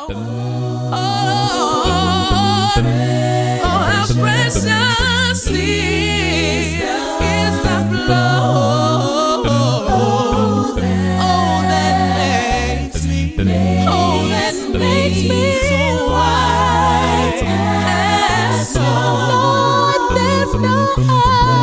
how precious is the flow. That makes me white as snow. Lord, there's no